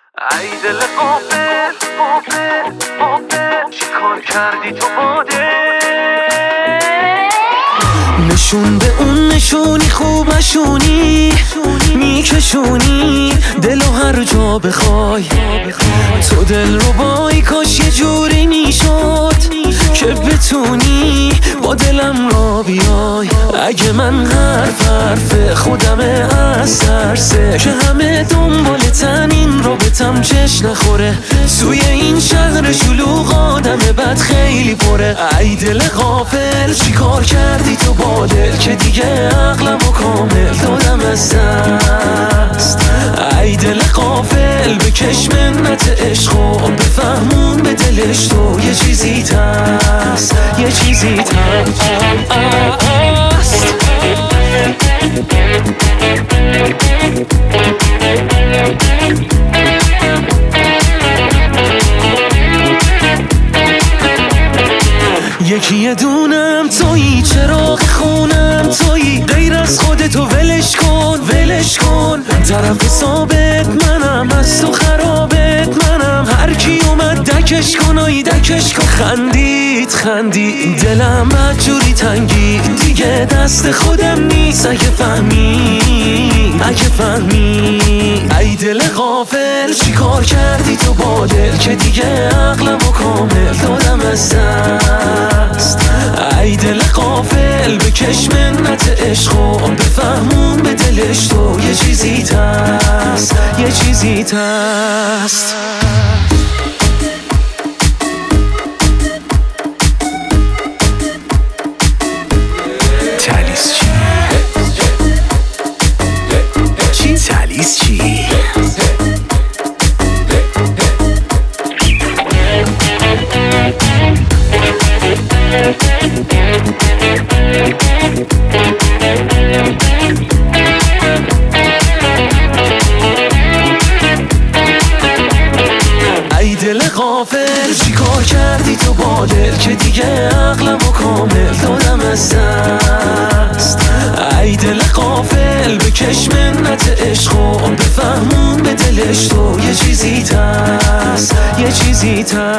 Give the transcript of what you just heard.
ای دل غافل غافل غافل چی کار کردی تو باده؟ نشون به اون نشونی خوب نشونی میکشونی دلو هر جا بخوای تو دل رو بای کاش یه جوری میشد که بتونی با دلم را بیای. اگه من حرف خودمه از ترسه که همه دنبالتن این رابطم چش نخوره توی این شهر شلوغ آدم بد خیلی پره. ای دل غافل چی کار کردی تو با دل که دیگه عقلمو کامل دادم از دست. ای دل غافل بکش منت عشق و بفهمون به دلش تو یه چیزی هست یه چیزی هست. یکی دونم تویی چراغ خونم تویی غیر از خودتو ولش کن ولش کن. طرف ثابت منم از تو خرابت منم هر کی اومد دکش کن آی دکش کن. خندید دلم بدجوری تنگی دیگه دست خودم نیست اگه فهمی ای دل غافل چی کار کردی تو با دل که دیگه عقلمو کامل دادم از دست. ای دل غافل بکش منت عشق و بفهمون به دلش تو یه چیزی هست یه چیزی هست. تالیس چی؟ ای دل غافل چی کار کردی تو با دل که دیگه عقلمو کامل دادم از دست. ای دل غافل بکش منت عشق و بفهمون به دلش تو یه چیزی هست یه چیزی هست.